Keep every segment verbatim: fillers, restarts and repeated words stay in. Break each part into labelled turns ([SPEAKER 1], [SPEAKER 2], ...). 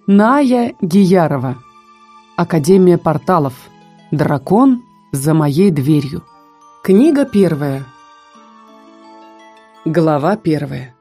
[SPEAKER 1] Ная Гиярова. Академия порталов. Дракон за моей дверью. Книга первая. Глава первая.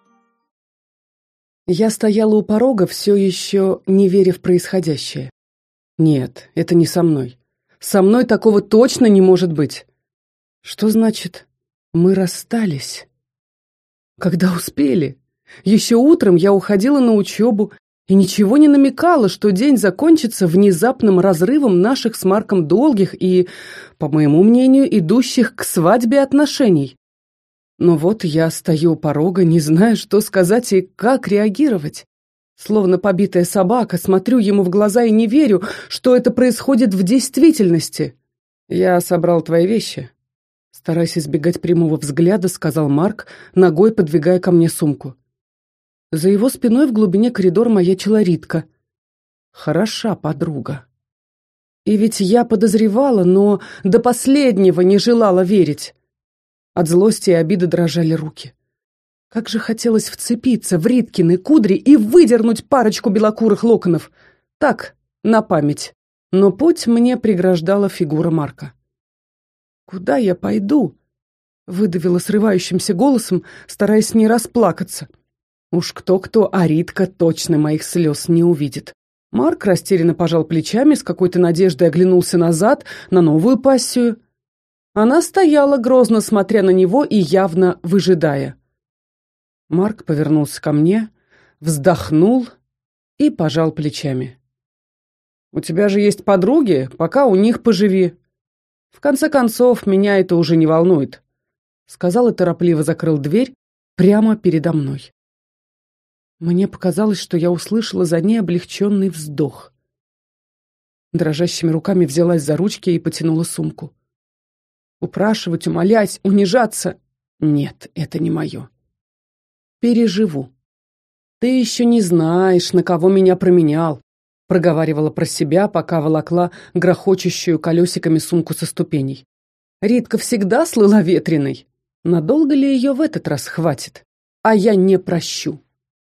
[SPEAKER 1] Я стояла у порога, все еще не веря в происходящее. Нет, это не со мной. Со мной такого точно не может быть. Что значит, мы расстались? Когда успели? Еще утром я уходила на учебу и ничего не намекала, что день закончится внезапным разрывом наших с Марком долгих и, по моему мнению, идущих к свадьбе отношений. Но вот я стою у порога, не зная, что сказать и как реагировать. Словно побитая собака, смотрю ему в глаза и не верю, что это происходит в действительности. «Я собрал твои вещи», — стараясь избегать прямого взгляда, сказал Марк, ногой подвигая ко мне сумку. За его спиной в глубине коридора маячила Ритка. Хороша подруга. И ведь я подозревала, но до последнего не желала верить. От злости и обиды дрожали руки. Как же хотелось вцепиться в Риткины кудри и выдернуть парочку белокурых локонов. Так, на память. Но путь мне преграждала фигура Марка. «Куда я пойду?» — выдавила срывающимся голосом, стараясь не расплакаться. Уж кто-кто, а Ритка точно моих слез не увидит. Марк растерянно пожал плечами, с какой-то надеждой оглянулся назад на новую пассию. Она стояла, грозно смотря на него и явно выжидая. Марк повернулся ко мне, вздохнул и пожал плечами. «У тебя же есть подруги, пока у них поживи. В конце концов, меня это уже не волнует», — сказал и торопливо закрыл дверь прямо передо мной. Мне показалось, что я услышала за ней облегченный вздох. Дрожащими руками взялась за ручки и потянула сумку. Упрашивать, умолять, унижаться — нет, это не мое. Переживу. «Ты еще не знаешь, на кого меня променял», — проговаривала про себя, пока волокла грохочущую колесиками сумку со ступеней. Ритка всегда слыла ветреной. Надолго ли ее в этот раз хватит? А я не прощу.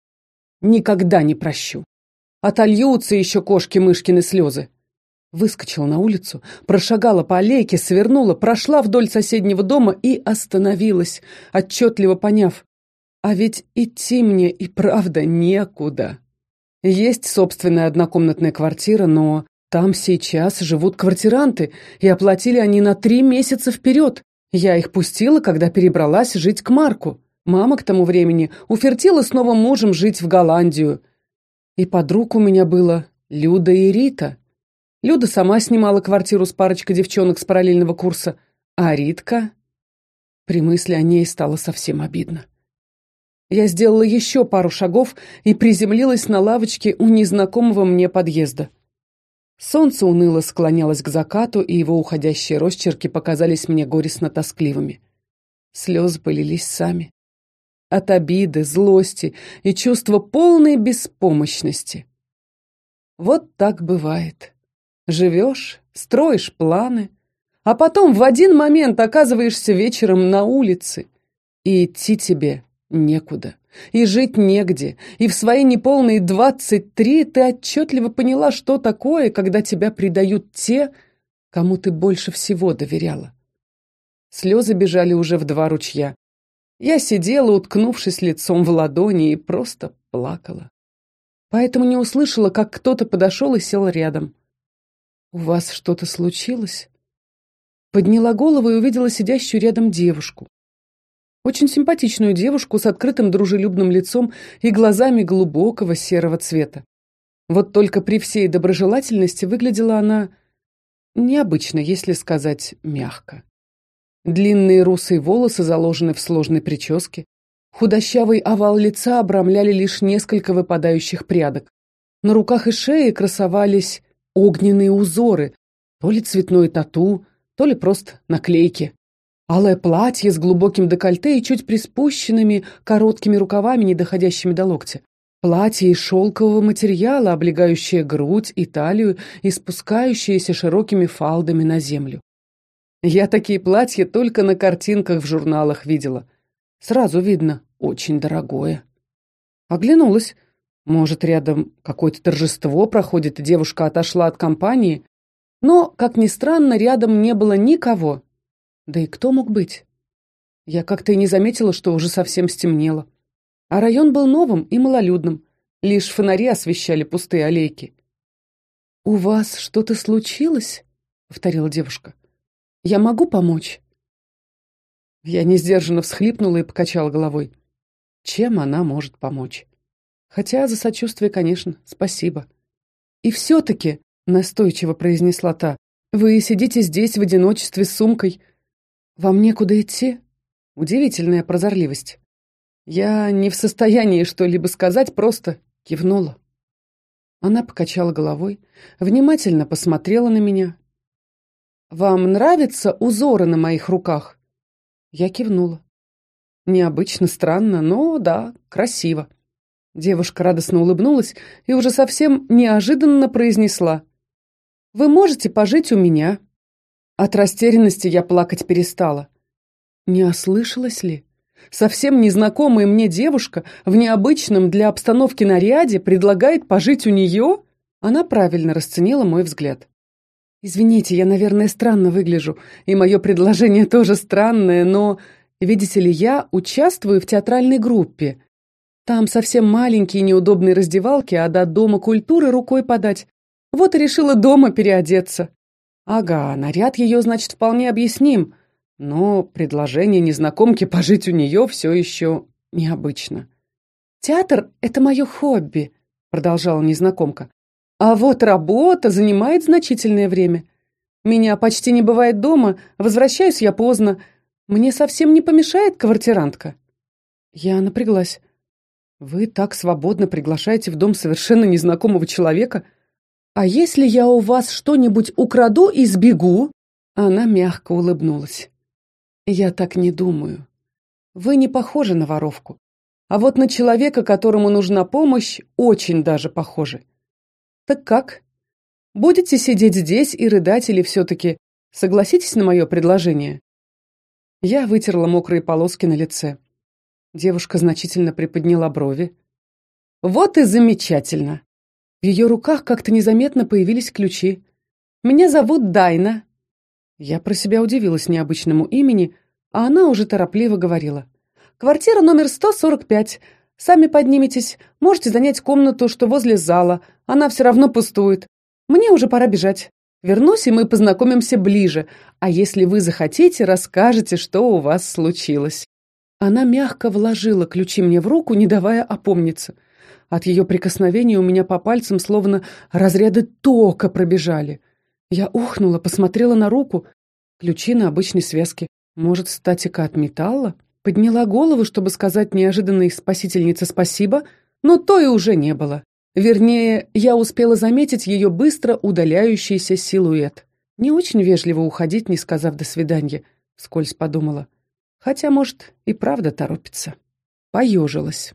[SPEAKER 1] Никогда не прощу. Отольются еще кошки-мышкины слезы. Выскочила на улицу, прошагала по аллейке, свернула, прошла вдоль соседнего дома и остановилась, отчетливо поняв. А ведь идти мне и правда некуда. Есть собственная однокомнатная квартира, но там сейчас живут квартиранты, и оплатили они на три месяца вперед. Я их пустила, когда перебралась жить к Марку. Мама к тому времени уфертила с новым мужем жить в Голландию. И подруг у меня было Люда и Рита. Люда сама снимала квартиру с парочкой девчонок с параллельного курса, а Ритка... При мысли о ней стало совсем обидно. Я сделала еще пару шагов и приземлилась на лавочке у незнакомого мне подъезда. Солнце уныло склонялось к закату, и его уходящие росчерки показались мне горестно-тоскливыми. Слезы полились сами. От обиды, злости и чувства полной беспомощности. Вот так бывает. Живешь, строишь планы, а потом в один момент оказываешься вечером на улице, и идти тебе некуда, и жить негде, и в свои неполные двадцать три ты отчетливо поняла, что такое, когда тебя предают те, кому ты больше всего доверяла. Слезы бежали уже в два ручья. Я сидела, уткнувшись лицом в ладони, и просто плакала. Поэтому не услышала, как кто-то подошел и сел рядом. «У вас что-то случилось?» Подняла голову и увидела сидящую рядом девушку. Очень симпатичную девушку с открытым дружелюбным лицом и глазами глубокого серого цвета. Вот только при всей доброжелательности выглядела она необычно, если сказать мягко. Длинные русые волосы заложены в сложной прическе. Худощавый овал лица обрамляли лишь несколько выпадающих прядок. На руках и шее красовались огненные узоры, то ли цветной тату, то ли просто наклейки. Алое платье с глубоким декольте и чуть приспущенными короткими рукавами, не доходящими до локтя. Платье из шелкового материала, облегающее грудь и талию и спускающееся широкими фалдами на землю. Я такие платья только на картинках в журналах видела. Сразу видно, очень дорогое. Оглянулась. Может, рядом какое-то торжество проходит, и девушка отошла от компании? Но, как ни странно, рядом не было никого. Да и кто мог быть? Я как-то и не заметила, что уже совсем стемнело. А район был новым и малолюдным. Лишь фонари освещали пустые аллейки. «У вас что-то случилось?» — повторила девушка. «Я могу помочь?» Я несдержанно всхлипнула и покачала головой. Чем она может помочь? Хотя за сочувствие, конечно, спасибо. «И все-таки», — настойчиво произнесла та, — «вы сидите здесь в одиночестве с сумкой. Вам некуда идти?» Удивительная прозорливость. Я не в состоянии что-либо сказать, просто кивнула. Она покачала головой, внимательно посмотрела на меня. «Вам нравятся узоры на моих руках?» Я кивнула. Необычно, странно, но да, красиво. Девушка радостно улыбнулась и уже совсем неожиданно произнесла: «Вы можете пожить у меня». От растерянности я плакать перестала. Не ослышалась ли? Совсем незнакомая мне девушка в необычном для обстановки наряде предлагает пожить у нее? Она правильно расценила мой взгляд. «Извините, я, наверное, странно выгляжу, и мое предложение тоже странное, но, видите ли, я участвую в театральной группе. Там совсем маленькие неудобные раздевалки, а до Дома культуры рукой подать. Вот и решила дома переодеться». Ага, наряд ее, значит, вполне объясним, но предложение незнакомки пожить у нее все еще необычно. «Театр — это мое хобби», — продолжала незнакомка. «А вот работа занимает значительное время. Меня почти не бывает дома, возвращаюсь я поздно. Мне совсем не помешает квартирантка». Я напряглась. «Вы так свободно приглашаете в дом совершенно незнакомого человека? А если я у вас что-нибудь украду и сбегу?» Она мягко улыбнулась. «Я так не думаю. Вы не похожи на воровку. А вот на человека, которому нужна помощь, очень даже похожи. Так как? Будете сидеть здесь и рыдать или все-таки согласитесь на мое предложение?» Я вытерла мокрые полоски на лице. Девушка значительно приподняла брови. «Вот и замечательно!» В ее руках как-то незаметно появились ключи. «Меня зовут Дайна». Я про себя удивилась необычному имени, а она уже торопливо говорила. «Квартира номер сто сорок пять. Сами подниметесь, можете занять комнату, что возле зала. Она все равно пустует. Мне уже пора бежать. Вернусь, и мы познакомимся ближе. А если вы захотите, расскажете, что у вас случилось». Она мягко вложила ключи мне в руку, не давая опомниться. От ее прикосновения у меня по пальцам словно разряды тока пробежали. Я ухнула, посмотрела на руку. Ключи на обычной связке. Может, статика от металла? Подняла голову, чтобы сказать неожиданной спасительнице спасибо, но то и уже не было. Вернее, я успела заметить ее быстро удаляющийся силуэт. Не очень вежливо уходить, не сказав «до свидания», вскользь подумала. Хотя, может, и правда торопится. Поежилась.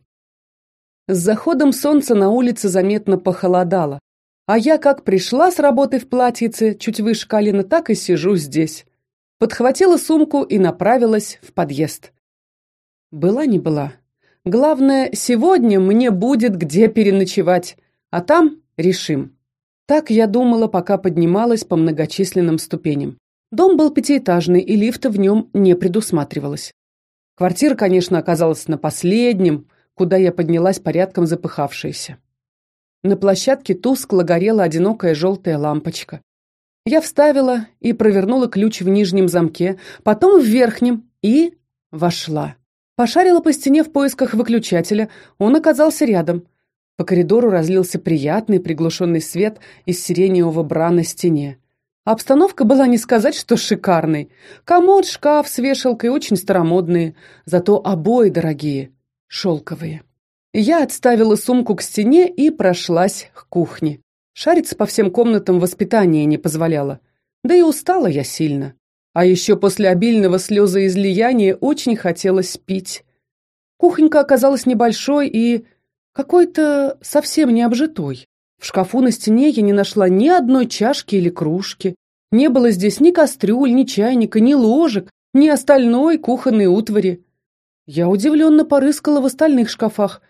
[SPEAKER 1] С заходом солнца на улице заметно похолодало, а я как пришла с работы в платьице чуть выше колена, так и сижу здесь. Подхватила сумку и направилась в подъезд. Была не была. Главное, сегодня мне будет где переночевать, а там решим. Так я думала, пока поднималась по многочисленным ступеням. Дом был пятиэтажный, и лифта в нем не предусматривалось. Квартира, конечно, оказалась на последнем, куда я поднялась порядком запыхавшаяся. На площадке тускло горела одинокая желтая лампочка. Я вставила и провернула ключ в нижнем замке, потом в верхнем и вошла. Пошарила по стене в поисках выключателя, он оказался рядом. По коридору разлился приятный приглушенный свет из сиреневого бра на стене. Обстановка была не сказать, что шикарной. Комод, шкаф с вешалкой очень старомодные, зато обои дорогие, шелковые. Я отставила сумку к стене и прошлась к кухне. Шариться по всем комнатам воспитание не позволяло. Да и устала я сильно. А еще после обильного слезоизлияния очень хотелось пить. Кухонька оказалась небольшой и какой-то совсем необжитой. В шкафу на стене я не нашла ни одной чашки или кружки. Не было здесь ни кастрюль, ни чайника, ни ложек, ни остальной кухонной утвари. Я удивленно порыскала в остальных шкафах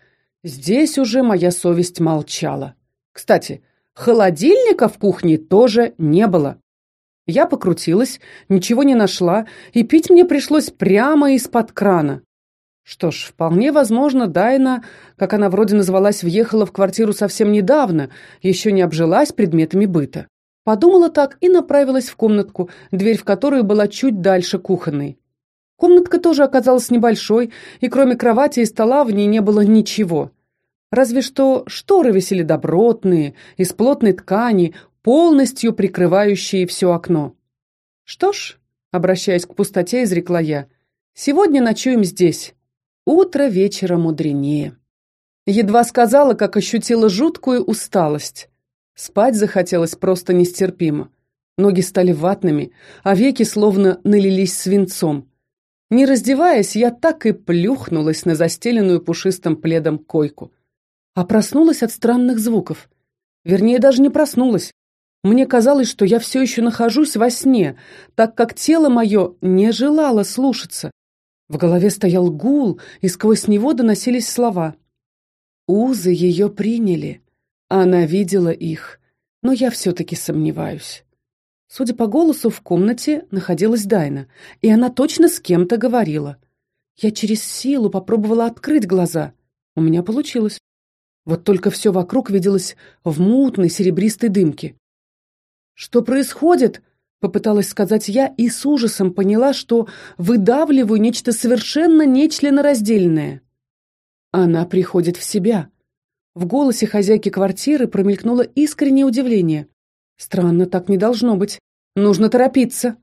[SPEAKER 1] Здесь уже моя совесть молчала. Кстати, холодильника в кухне тоже не было. Я покрутилась, ничего не нашла, и пить мне пришлось прямо из-под крана. Что ж, вполне возможно, Дайна, как она вроде назвалась, въехала в квартиру совсем недавно, еще не обжилась предметами быта. Подумала так и направилась в комнатку, дверь в которую была чуть дальше кухонной. Комнатка тоже оказалась небольшой, и кроме кровати и стола в ней не было ничего. Разве что шторы висели добротные, из плотной ткани, полностью прикрывающие все окно. Что ж, обращаясь к пустоте, изрекла я, сегодня ночуем здесь. Утро вечера мудренее. Едва сказала, как ощутила жуткую усталость. Спать захотелось просто нестерпимо. Ноги стали ватными, а веки словно налились свинцом. Не раздеваясь, я так и плюхнулась на застеленную пушистым пледом койку. А проснулась от странных звуков. Вернее, даже не проснулась. Мне казалось, что я все еще нахожусь во сне, так как тело мое не желало слушаться. В голове стоял гул, и сквозь него доносились слова. Узы ее приняли. Она видела их, но я все-таки сомневаюсь. Судя по голосу, в комнате находилась Дайна, и она точно с кем-то говорила. Я через силу попробовала открыть глаза. У меня получилось. Вот только все вокруг виделось в мутной серебристой дымке. «Что происходит?» — попыталась сказать я и с ужасом поняла, что выдавливаю нечто совершенно нечленораздельное. Она приходит в себя. В голосе хозяйки квартиры промелькнуло искреннее удивление. Странно, так не должно быть. Нужно торопиться.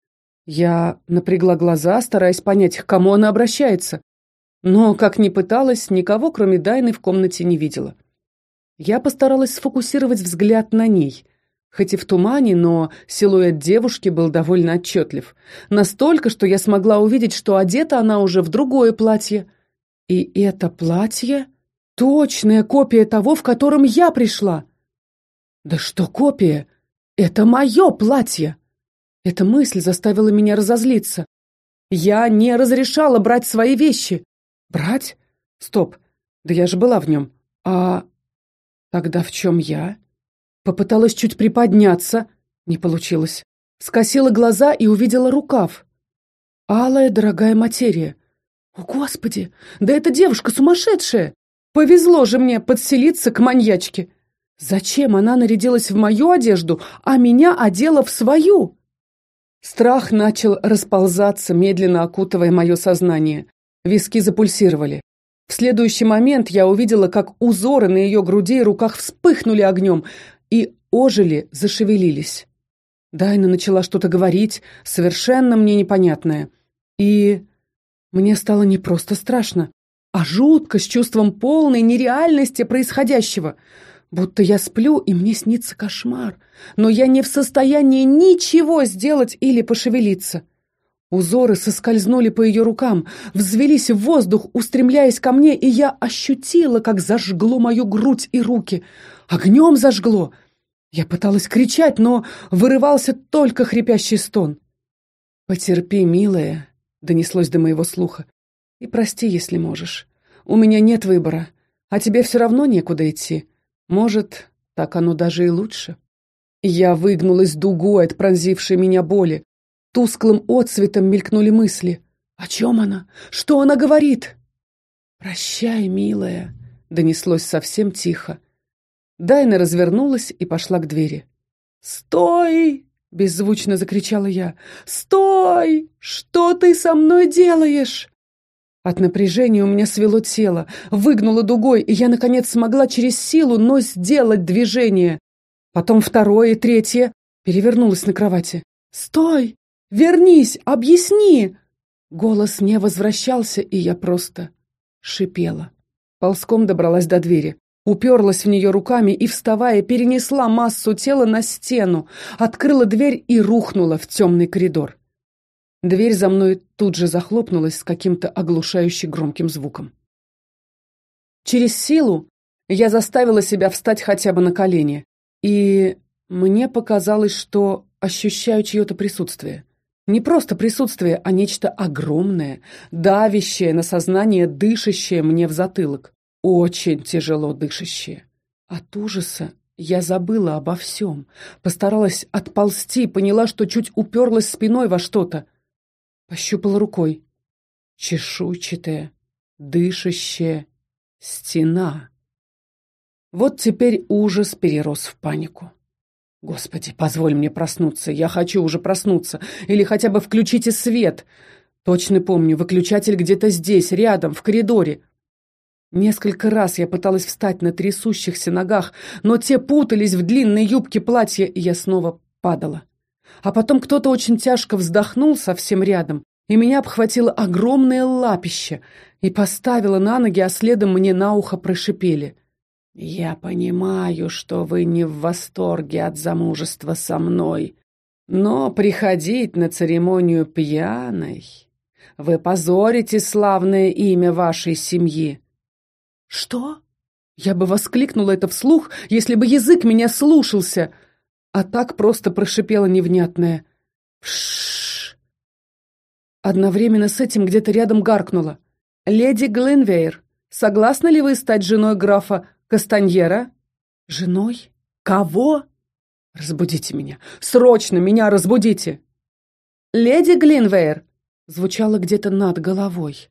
[SPEAKER 1] Я напрягла глаза, стараясь понять, к кому она обращается. Но, как ни пыталась, никого, кроме Дайны, в комнате не видела. Я постаралась сфокусировать взгляд на ней. Хоть и в тумане, но силуэт девушки был довольно отчетлив. Настолько, что я смогла увидеть, что одета она уже в другое платье. И это платье — точная копия того, в котором я пришла. Да что копия? Это мое платье! Эта мысль заставила меня разозлиться. Я не разрешала брать свои вещи. Брать? Стоп, да я же была в нем. А тогда в чем я? Попыталась чуть приподняться. Не получилось. Скосила глаза и увидела рукав. Алая дорогая материя. О, Господи, да эта девушка сумасшедшая! Повезло же мне подселиться к маньячке. Зачем она нарядилась в мою одежду, а меня одела в свою? Страх начал расползаться, медленно окутывая мое сознание. Виски запульсировали. В следующий момент я увидела, как узоры на ее груди и руках вспыхнули огнем и ожили, зашевелились. Дайна начала что-то говорить, совершенно мне непонятное. И мне стало не просто страшно, а жутко, с чувством полной нереальности происходящего. Будто я сплю, и мне снится кошмар, но я не в состоянии ничего сделать или пошевелиться. Узоры соскользнули по ее рукам, взвелись в воздух, устремляясь ко мне, и я ощутила, как зажгло мою грудь и руки. Огнем зажгло. Я пыталась кричать, но вырывался только хрипящий стон. «Потерпи, милая», — донеслось до моего слуха, — «и прости, если можешь. У меня нет выбора, а тебе все равно некуда идти. Может, так оно даже и лучше». Я выгнулась дугой от пронзившей меня боли. Тусклым отсветом мелькнули мысли. О чем она? Что она говорит? «Прощай, милая», — донеслось совсем тихо. Дайна развернулась и пошла к двери. «Стой!» — беззвучно закричала я. «Стой! Что ты со мной делаешь?» От напряжения у меня свело тело, выгнуло дугой, и я, наконец, смогла через силу, но сделать движение. Потом второе и третье. Перевернулась на кровати. «Стой! Вернись! Объясни!» Голос не возвращался, и я просто шипела. Ползком добралась до двери. Уперлась в нее руками и, вставая, перенесла массу тела на стену, открыла дверь и рухнула в темный коридор. Дверь за мной тут же захлопнулась с каким-то оглушающе громким звуком. Через силу я заставила себя встать хотя бы на колени, и мне показалось, что ощущаю чье-то присутствие. Не просто присутствие, а нечто огромное, давящее на сознание, дышащее мне в затылок. очень тяжело дышащее. От ужаса я забыла обо всем, постаралась отползти, поняла, что чуть уперлась спиной во что-то. Пощупала рукой. Чешуйчатая, дышащая стена. Вот теперь ужас перерос в панику. Господи, позволь мне проснуться, я хочу уже проснуться, или хотя бы включите свет. Точно помню, выключатель где-то здесь, рядом, в коридоре. Несколько раз я пыталась встать на трясущихся ногах, но те путались в длинной юбке платья, и я снова падала. А потом кто-то очень тяжко вздохнул совсем рядом, и меня обхватило огромное лапище и поставило на ноги, а следом мне на ухо прошипели: «Я понимаю, что вы не в восторге от замужества со мной, но приходить на церемонию пьяной вы позорите славное имя вашей семьи». «Что?» Я бы воскликнула это вслух, если бы язык меня слушался, а так просто прошипела невнятное «Пшшш». Одновременно с этим где-то рядом гаркнула: «Леди Гленвейр, согласны ли вы стать женой графа Кастаньера?» «Женой? Кого?» «Разбудите меня! Срочно меня разбудите!» «Леди Гленвейр!» звучало где-то над головой.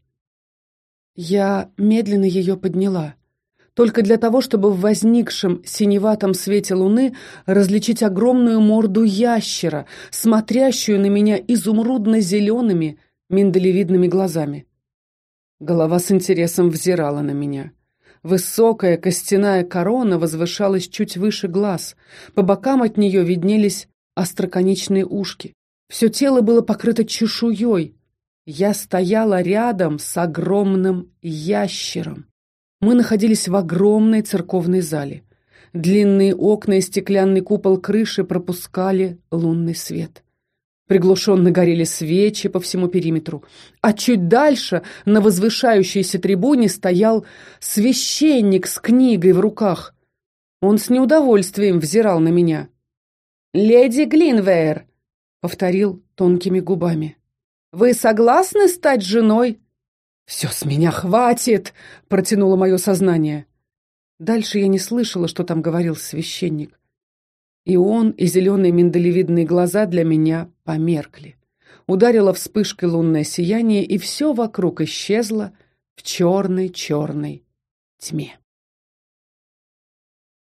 [SPEAKER 1] Я медленно ее подняла, только для того, чтобы в возникшем синеватом свете луны различить огромную морду ящера, смотрящую на меня изумрудно-зелеными миндалевидными глазами. Голова с интересом взирала на меня. Высокая костяная корона возвышалась чуть выше глаз, по бокам от нее виднелись остроконечные ушки. Все тело было покрыто чешуей. Я стояла рядом с огромным ящером. Мы находились в огромной церковной зале. Длинные окна и стеклянный купол крыши пропускали лунный свет. Приглушенно горели свечи по всему периметру, а чуть дальше, на возвышающейся трибуне, стоял священник с книгой в руках. Он с неудовольствием взирал на меня. «Леди Гленвейр», — повторил тонкими губами, — «вы согласны стать женой?» «Все, с меня хватит!» — протянуло мое сознание. Дальше я не слышала, что там говорил священник. И он, и зеленые миндалевидные глаза для меня померкли. Ударила вспышкой лунное сияние, и все вокруг исчезло в черной-черной тьме.